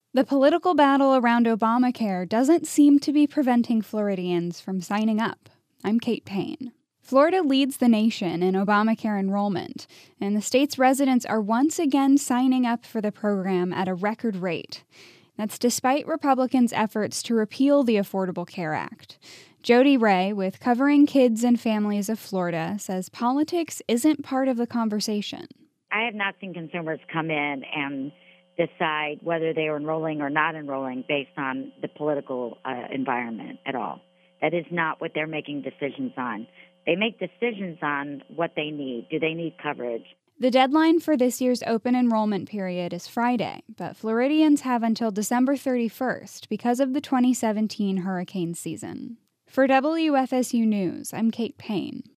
The political battle around Obamacare doesn't seem to be preventing Floridians from signing up. I'm Kate Payne. Florida leads the nation in Obamacare enrollment, and the state's residents are once again signing up for the program at a record rate. That's despite Republicans' efforts to repeal the Affordable Care Act. Jody Ray, with Covering Kids and Families of Florida, says politics isn't part of the conversation. I have not seen consumers come in and decide whether they are enrolling or not enrolling based on the political environment at all. That is not what they're making decisions on. They make decisions on what they need. Do they need coverage? The deadline for this year's open enrollment period is Friday, but Floridians have until December 31st because of the 2017 hurricane season. For WFSU News, I'm Kate Payne.